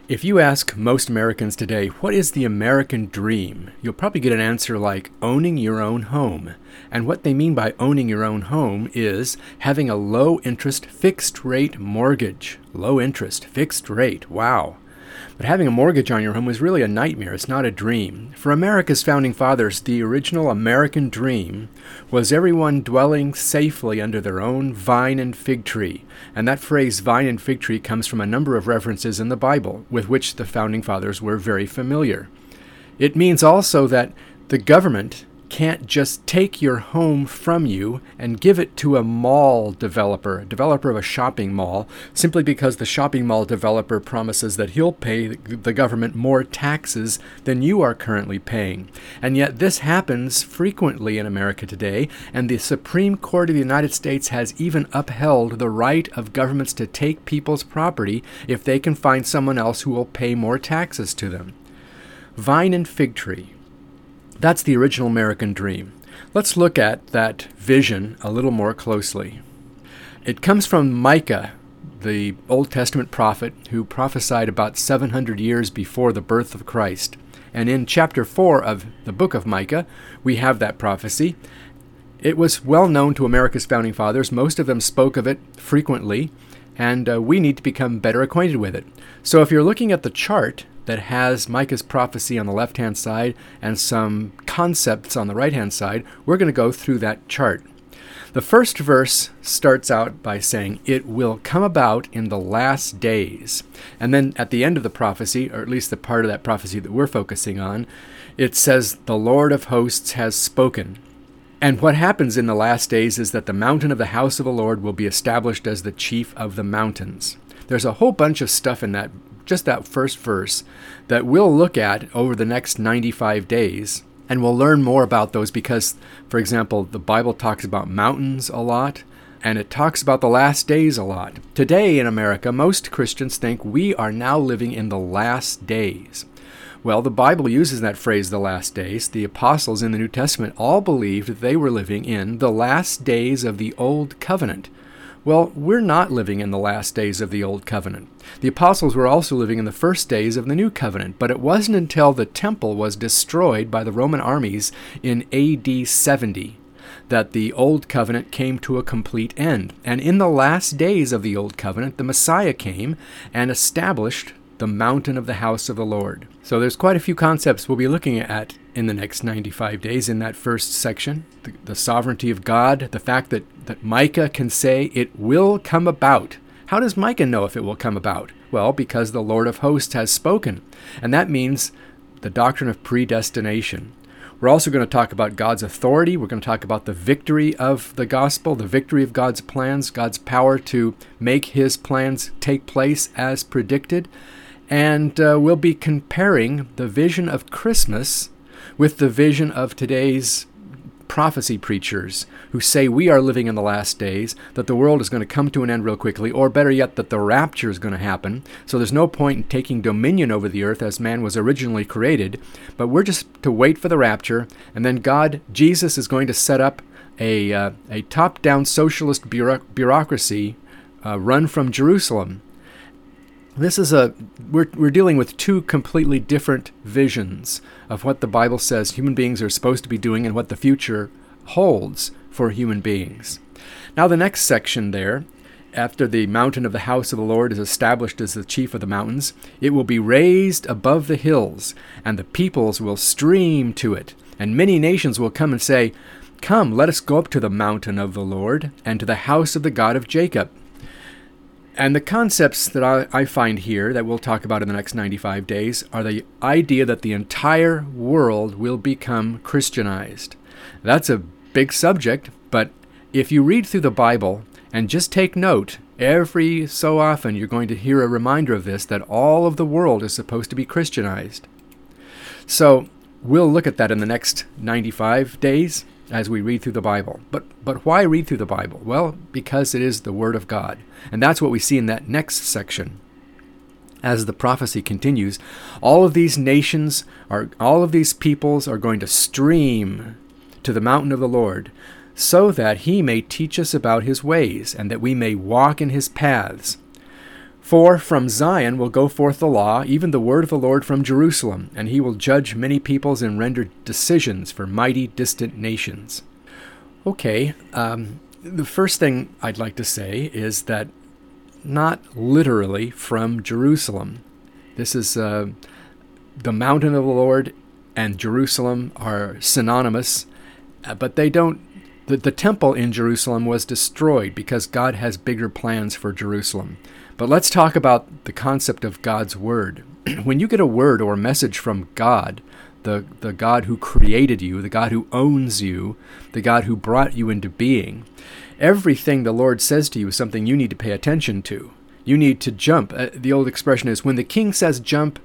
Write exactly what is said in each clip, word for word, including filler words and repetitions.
If you ask most Americans today, what is the American dream? You'll probably get an answer like owning your own home. And what they mean by owning your own home is having a low-interest, fixed-rate mortgage. Low interest, fixed rate, wow. But having a mortgage on your home is really a nightmare. It's not a dream. For America's founding fathers, the original American dream was everyone dwelling safely under their own vine and fig tree. And that phrase, vine and fig tree, comes from a number of references in the Bible with which the founding fathers were very familiar. It means also that the government can't just take your home from you and give it to a mall developer, a developer of a shopping mall, simply because the shopping mall developer promises that he'll pay the government more taxes than you are currently paying. And yet this happens frequently in America today, and the Supreme Court of the United States has even upheld the right of governments to take people's property if they can find someone else who will pay more taxes to them. Vine and fig tree. That's the original American dream. Let's look at that vision a little more closely. It comes from Micah, the Old Testament prophet who prophesied about seven hundred years before the birth of Christ. And in chapter four of the book of Micah, we have that prophecy. It was well known to America's founding fathers. Most of them spoke of it frequently, and uh, we need to become better acquainted with it. So if you're looking at the chart that has Micah's prophecy on the left-hand side and some concepts on the right-hand side, we're going to go through that chart. The first verse starts out by saying, "It will come about in the last days." And then at the end of the prophecy, or at least the part of that prophecy that we're focusing on, it says, "The Lord of hosts has spoken." And what happens in the last days is that the mountain of the house of the Lord will be established as the chief of the mountains. There's a whole bunch of stuff in that just that first verse that we'll look at over the next ninety-five days, and we'll learn more about those because, for example, the Bible talks about mountains a lot, and it talks about the last days a lot. Today in America, most Christians think we are now living in the last days. Well, the Bible uses that phrase, the last days. The apostles in the New Testament all believed that they were living in the last days of the Old Covenant. Well, we're not living in the last days of the Old Covenant. The apostles were also living in the first days of the New Covenant, but it wasn't until the temple was destroyed by the Roman armies in A D seventy that the Old Covenant came to a complete end. And in the last days of the Old Covenant, the Messiah came and established the mountain of the house of the Lord. So there's quite a few concepts we'll be looking at in the next ninety-five days in that first section. The, the sovereignty of God, the fact that, that Micah can say it will come about. How does Micah know if it will come about? Well, because the Lord of hosts has spoken. And that means the doctrine of predestination. We're also going to talk about God's authority. We're going to talk about the victory of the gospel, the victory of God's plans, God's power to make his plans take place as predicted. And uh, we'll be comparing the vision of Christmas with the vision of today's prophecy preachers who say we are living in the last days, that the world is going to come to an end real quickly, or better yet, that the rapture is going to happen. So there's no point in taking dominion over the earth as man was originally created, but we're just to wait for the rapture, and then God, Jesus, is going to set up a, uh, a top-down socialist bureau- bureaucracy uh, run from Jerusalem. This is a, we're, we're dealing with two completely different visions of what the Bible says human beings are supposed to be doing and what the future holds for human beings. Now the next section there, after the mountain of the house of the Lord is established as the chief of the mountains, it will be raised above the hills, and the peoples will stream to it, and many nations will come and say, "Come, let us go up to the mountain of the Lord, and to the house of the God of Jacob." And the concepts that I, I find here that we'll talk about in the next ninety-five days are the idea that the entire world will become Christianized. That's a big subject, but if you read through the Bible and just take note, every so often you're going to hear a reminder of this, that all of the world is supposed to be Christianized. So we'll look at that in the next ninety-five days as we read through the Bible. But but why read through the Bible? Well, because it is the Word of God. And that's what we see in that next section. As the prophecy continues, all of these nations, are, all of these peoples are going to stream to the mountain of the Lord, so that he may teach us about his ways, and that we may walk in his paths. For from Zion will go forth the law, even the word of the Lord from Jerusalem, and he will judge many peoples and render decisions for mighty distant nations. Okay, um, the first thing I'd like to say is that not literally from Jerusalem. This is uh, the mountain of the Lord and Jerusalem are synonymous, uh, but they don't. The, the temple in Jerusalem was destroyed because God has bigger plans for Jerusalem. But let's talk about the concept of God's word. When you get a word or a message from God, the, the God who created you, the God who owns you, the God who brought you into being, everything the Lord says to you is something you need to pay attention to. You need to jump. Uh, the old expression is, when the king says jump,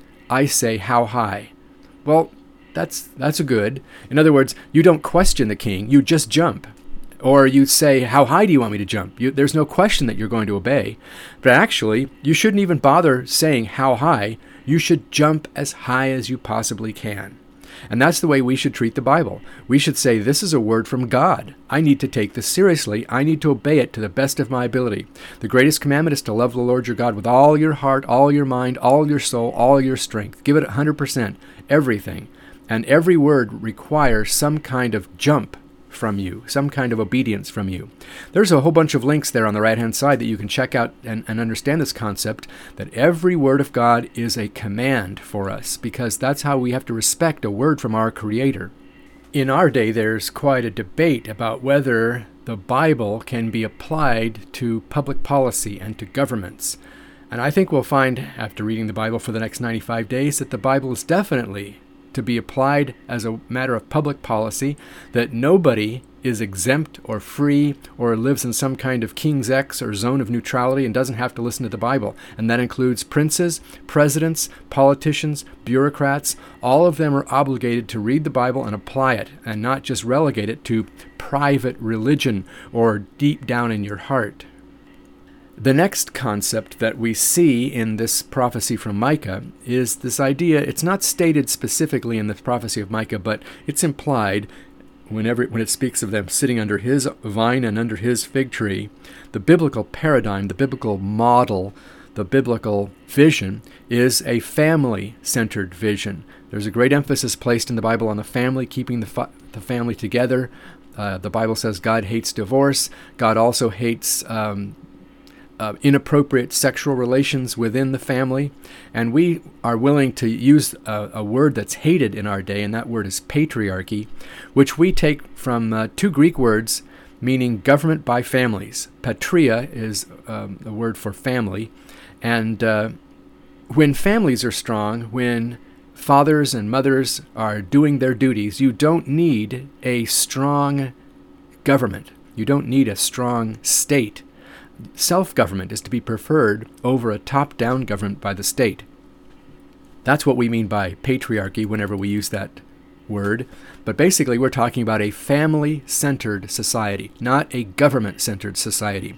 I say how high. Well, that's that's a good. In other words, you don't question the king, you just jump. Or you say, how high do you want me to jump? You, there's no question that you're going to obey. But actually, you shouldn't even bother saying how high. You should jump as high as you possibly can. And that's the way we should treat the Bible. We should say, this is a word from God. I need to take this seriously. I need to obey it to the best of my ability. The greatest commandment is to love the Lord your God with all your heart, all your mind, all your soul, all your strength. Give it one hundred percent, everything. And every word requires some kind of jump from you, some kind of obedience from you. There's a whole bunch of links there on the right-hand side that you can check out and, and understand this concept, that every word of God is a command for us, because that's how we have to respect a word from our Creator. In our day, there's quite a debate about whether the Bible can be applied to public policy and to governments. And I think we'll find, after reading the Bible for the next ninety-five days, that the Bible is definitely to be applied as a matter of public policy, that nobody is exempt or free or lives in some kind of King's X or zone of neutrality and doesn't have to listen to the Bible. And that includes princes, presidents, politicians, bureaucrats. All of them are obligated to read the Bible and apply it, and not just relegate it to private religion or deep down in your heart. The next concept that we see in this prophecy from Micah is this idea. It's not stated specifically in the prophecy of Micah, but it's implied whenever when it speaks of them sitting under his vine and under his fig tree. The biblical paradigm, the biblical model, the biblical vision is a family-centered vision. There's a great emphasis placed in the Bible on the family, keeping the, fa- the family together. Uh, the Bible says God hates divorce. God also hates um, Uh, inappropriate sexual relations within the family, and we are willing to use a, a word that's hated in our day, and that word is patriarchy, which we take from uh, two Greek words meaning government by families. Patria is um, a word for family, and uh, when families are strong, when fathers and mothers are doing their duties, you don't need a strong government. You don't need a strong state. Self-government is to be preferred over a top-down government by the state. That's what we mean by patriarchy whenever we use that word. But basically, we're talking about a family-centered society, not a government-centered society.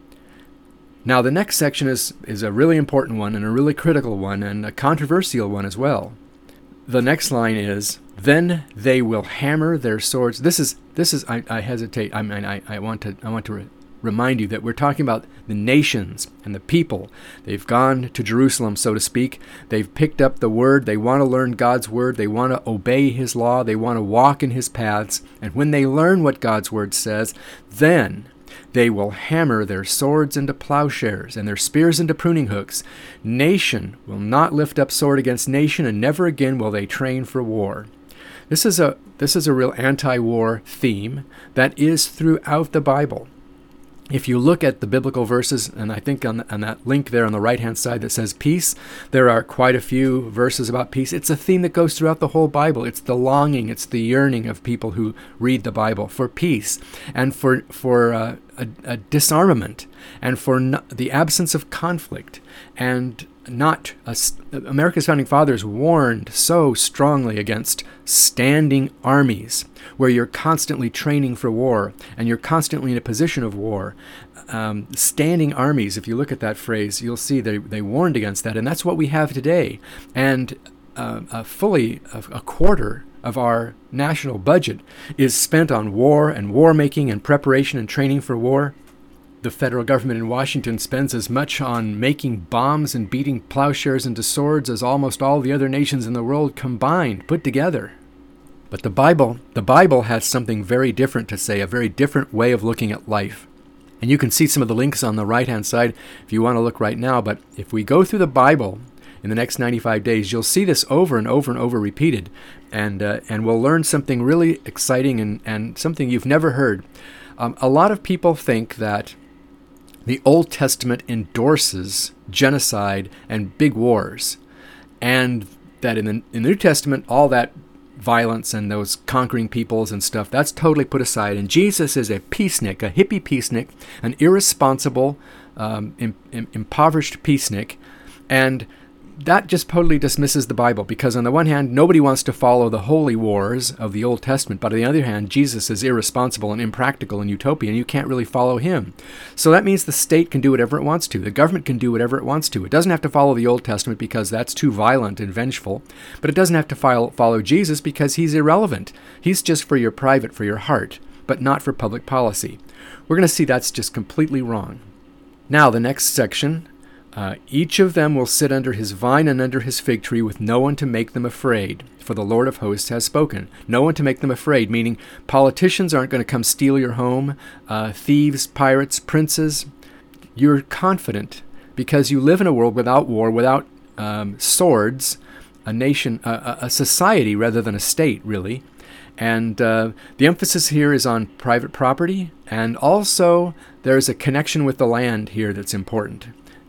Now, the next section is, is a really important one and a really critical one and a controversial one as well. The next line is, then they will hammer their swords. This is, this is, I, I hesitate, I mean, I, I want to, I want to re- remind you that we're talking about the nations and the people. They've gone to Jerusalem, so to speak. They've picked up the word. They want to learn God's word. They want to obey his law. They want to walk in his paths. And when they learn what God's word says, then they will hammer their swords into plowshares and their spears into pruning hooks. Nation will not lift up sword against nation, and never again will they train for war. This is a this is a real anti-war theme that is throughout the Bible. If you look at the biblical verses, and I think on, on that link there on the right-hand side that says peace, there are quite a few verses about peace. It's a theme that goes throughout the whole Bible. It's the longing, it's the yearning of people who read the Bible for peace and for for uh, a, a disarmament and for no, the absence of conflict. And not a, America's founding fathers warned so strongly against standing armies, where you're constantly training for war and you're constantly in a position of war. Um, standing armies, if you look at that phrase, you'll see they, they warned against that. And that's what we have today. And uh, a fully a, a quarter of our national budget is spent on war and war making and preparation and training for war. the federal government in Washington spends as much on making bombs and beating plowshares into swords as almost all the other nations in the world combined, put together. But the Bible, the Bible has something very different to say, a very different way of looking at life. And you can see some of the links on the right-hand side if you want to look right now. But if we go through the Bible in the next ninety-five days, you'll see this over and over and over repeated. And uh, and we'll learn something really exciting and, and something you've never heard. Um, a lot of people think that the Old Testament endorses genocide and big wars, and that in the, in the New Testament, all that violence and those conquering peoples and stuff, that's totally put aside. And Jesus is a peacenik, a hippie peacenik, an irresponsible, um, im- im- impoverished peacenik. And that just totally dismisses the Bible, because on the one hand, nobody wants to follow the holy wars of the Old Testament, but on the other hand, Jesus is irresponsible and impractical and utopian. You can't really follow him. So that means the state can do whatever it wants to. The government can do whatever it wants to. It doesn't have to follow the Old Testament because that's too violent and vengeful, but it doesn't have to follow, follow Jesus because he's irrelevant. He's just for your private, for your heart, but not for public policy. We're going to see that's just completely wrong. Now, the next section. Uh, each of them will sit under his vine and under his fig tree with no one to make them afraid, for the Lord of hosts has spoken. No one to make them afraid, meaning politicians aren't going to come steal your home, uh, thieves, pirates, princes. You're confident because you live in a world without war, without um, swords, a nation, uh, a society rather than a state, really. And uh, the emphasis here is on private property, and also there's a connection with the land here that's important.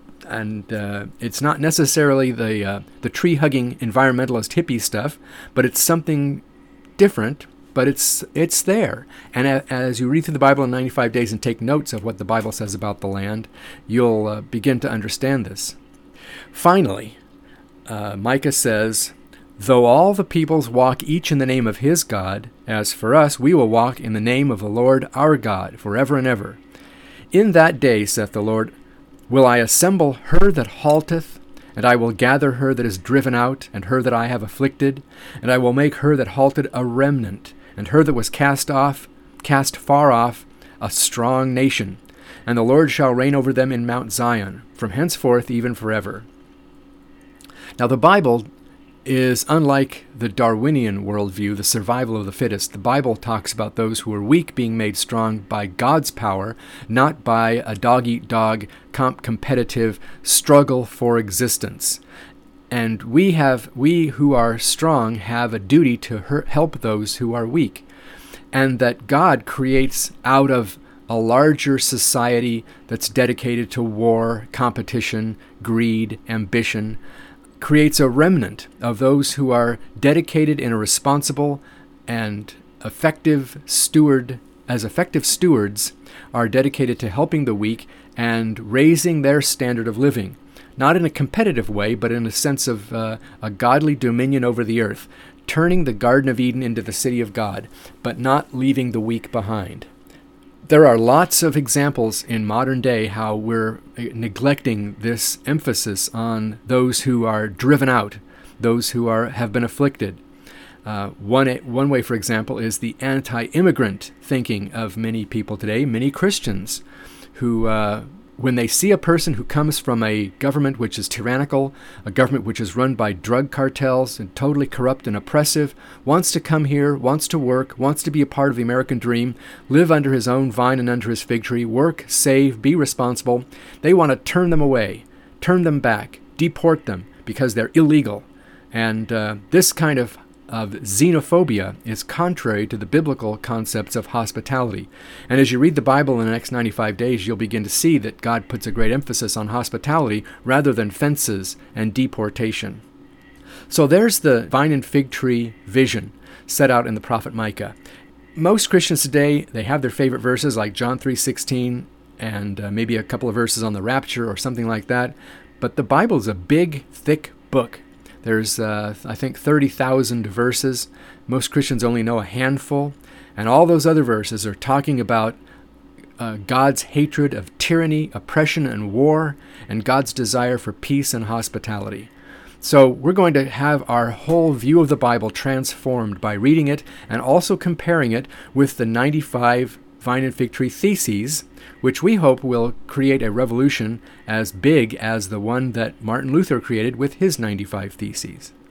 And uh, it's not necessarily the uh, the tree-hugging environmentalist hippie stuff, but it's something different, but it's it's there. And a, as you read through the Bible in ninety-five days and take notes of what the Bible says about the land, you'll uh, begin to understand this. Finally, uh, Micah says, though all the peoples walk each in the name of his God, as for us, we will walk in the name of the Lord our God forever and ever. In that day, saith the Lord, will I assemble her that halteth, and I will gather her that is driven out, and her that I have afflicted, and I will make her that halted a remnant, and her that was cast off, cast far off, a strong nation. And the Lord shall reign over them in Mount Zion, from henceforth even forever. Now the Bible is unlike the Darwinian worldview, the survival of the fittest. The Bible talks about those who are weak being made strong by God's power, not by a dog-eat-dog comp- competitive struggle for existence. And we have, we who are strong have a duty to her- help those who are weak. And that God creates out of a larger society that's dedicated to war, competition, greed, ambition, creates a remnant of those who are dedicated in a responsible and effective steward, as effective stewards, are dedicated to helping the weak and raising their standard of living, not in a competitive way, but in a sense of uh, a godly dominion over the earth, turning the Garden of Eden into the city of God, but not leaving the weak behind. There are lots of examples in modern day how we're neglecting this emphasis on those who are driven out, those who are have been afflicted. Uh, one one way, for example, is the anti-immigrant thinking of many people today, many Christians, who, uh, when they see a person who comes from a government which is tyrannical, a government which is run by drug cartels and totally corrupt and oppressive, wants to come here, wants to work, wants to be a part of the American dream, live under his own vine and under his fig tree, work, save, be responsible, they want to turn them away, turn them back, deport them because they're illegal. And uh, this kind of of xenophobia is contrary to the biblical concepts of hospitality. And as you read the Bible in the next ninety-five days, you'll begin to see that God puts a great emphasis on hospitality rather than fences and deportation. So there's the vine and fig tree vision set out in the prophet Micah. Most Christians today, they have their favorite verses like John three sixteen and uh, maybe a couple of verses on the rapture or something like that. But the Bible is a big, thick book. There's, uh, I think, thirty thousand verses. Most Christians only know a handful. And all those other verses are talking about uh, God's hatred of tyranny, oppression, and war, and God's desire for peace and hospitality. So we're going to have our whole view of the Bible transformed by reading it and also comparing it with the ninety-five Vine and Fig Tree Theses, which we hope will create a revolution as big as the one that Martin Luther created with his ninety-five Theses.